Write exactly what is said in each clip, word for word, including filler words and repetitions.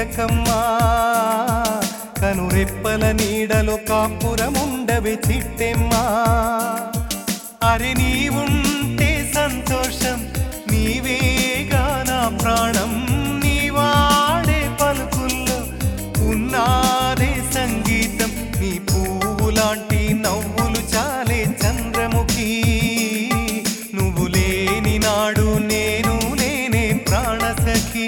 చిలకమ్మా కనురెప్పల నీడలో కాపురముండవే చిట్టెమ్మా అరే నీవుంటే సంతోషం నీవేగా నా ప్రాణం నీవాడే పలుకుల్లో ఉన్నాదే సంగీతం నీ పువ్వులాంటి నవ్వులు చాలే చంద్రముఖి నువ్వు లేని నాడు నేను లేనే ప్రాణసఖి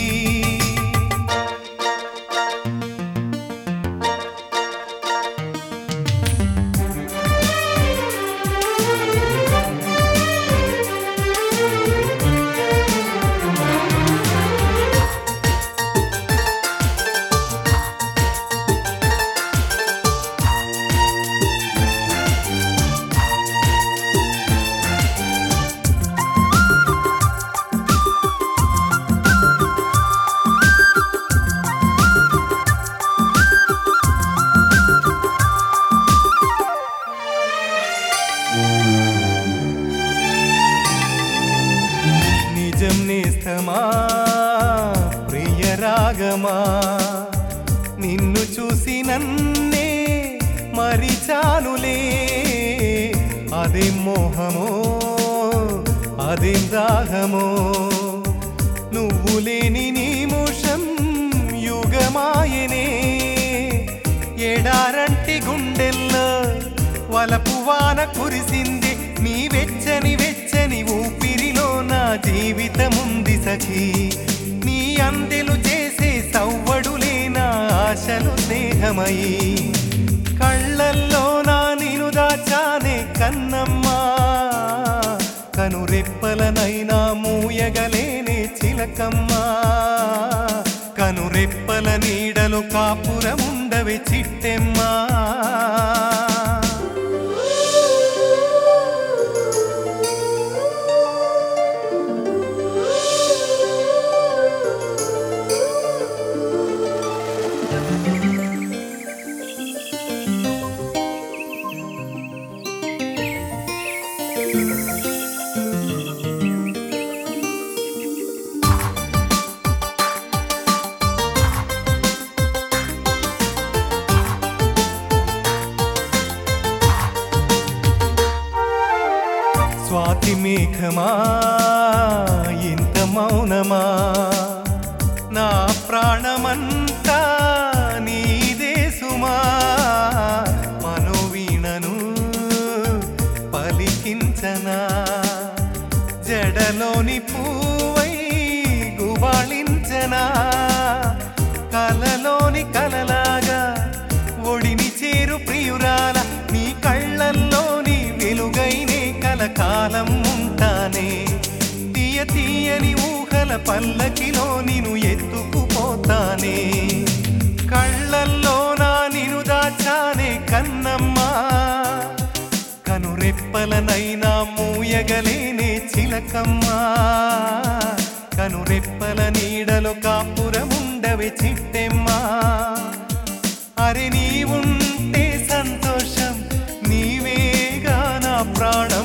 నిజం నేస్తమా ప్రియ రాగమా నిన్ను చూసి నన్నే మరిచానులే అదే మోహమో అదే దాహమో నువ్వు లేని నిమిషం యుగమాయనే ఎడారంటి గుండెల్లో వలపు వాన కురిసింది నీ వెచ్చని వెచ్చని ఊపిరిలో నా జీవితముంది సఖీ నీ అందెలు చేసే సవ్వడులే నా ఆశలు స్నేహమయి కళ్ళల్లో నా నిను దాచానే కన్నమ్మా కనురెప్పలనైనా మూయగలేనే చిలకమ్మా కనురెప్పల నీడలో కాపురముండవే చిట్టెమ్మా స్వాతి మేఘమా ఇంత మౌనమా నా ప్రాణమంతా నీదే సుమా మనోవీణను పలికించనా జడలోని పూవై గుబాళించనా కలలోని కలలాగా ఒడిని చేరు ప్రియురాల నీ కళ్ళల్లోని వెలుగైనే కలకాలం ఉంటానే తీయ తీయని ఊహల పల్లకిలో నిను ఎత్తుకుపోతానే కళ్ళల్లో నా నిను దాచానే కన్నమ్మా కనురెప్పలనైనా మూయగలేనే చిలకమ్మా కనురెప్పల నీడలో కాపురముండవే చిట్టెమ్మా అరే నీవుంటే సంతోషం నీవేగా నా ప్రాణం